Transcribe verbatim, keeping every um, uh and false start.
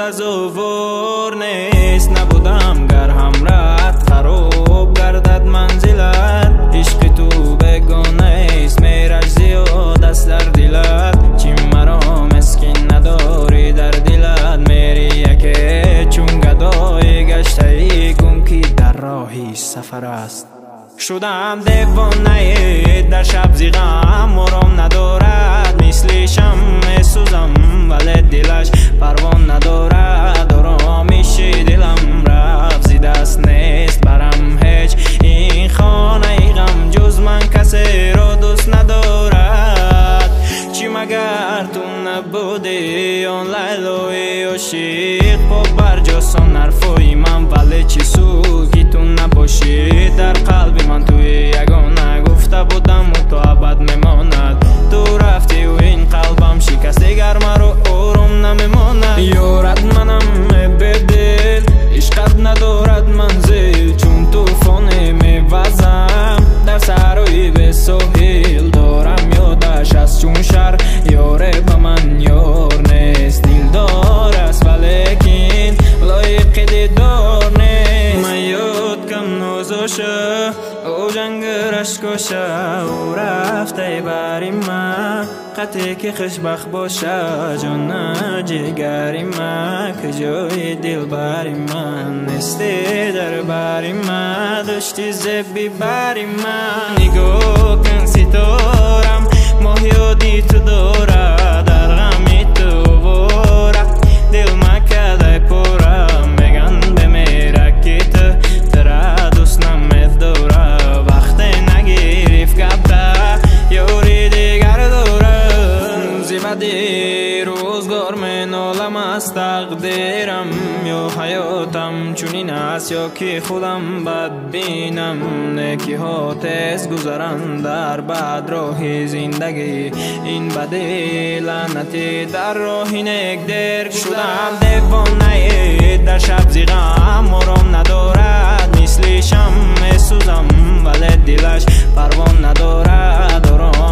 تصور نیست. نبودم گر همراهت خراب گردد منزلت. عشق تو بگونه ایست میرجزی و دست در دلت. چی مرا مسکین نداری در دلت. میری یکی چون گدای گشته ای گم که در راهی سفر است. شدم دیوانه در شب زیغم مرام ندارد. مثل شمع سوزم ولی دلش پروان ندارد. آرامیشی دلم رفت زی دست نیست برم هیچ. این خانه غم جز من کسی را دوست ندارد. چی مگر تو نبودی آن لیلوی عاشق. پا بر جاسان حرفای من ولی چی سود که تو نباشی. در قلب من توی یگانه گفته بودم و تو ابد میماند. تو رفتی و این قلبم شکست دیگر مرا آروم نمیماند. یارت منم بدل عشقت ندارد منزل. چون توفانی میوزم در سرای به ساحل. دارم یادش از چون شر یاره با من یار نیست. دل دار است ولیکن لایق دیدار نیست. من یاد کم نوزاشه او جنگرش کشه. او رفته بری من قطعی که خوشبخت باشه. جان جگری من که جای دل بری من نیستی. در بری من داشتی زبی بری من. نگاه کن ستارم ماه یادی تو داره. در غمی تو باره دل مکده پورم. میگن بمیره که تو تره دوست نمیداره. وقتی نگیریف کبته یوری دیگر داره. زیبدی روزگار منالم از تقدیرم. یا حیاتم چونین است یا که خودم بد بینم. نیکی ها تیز گذرن در بد راهی زندگی. این بدی لعنتی در راهی نیک دیر. شدم دیوانه در شب زیغم مرام ندارد. مثل شمع سوزم ولی دلش پروان ندارد.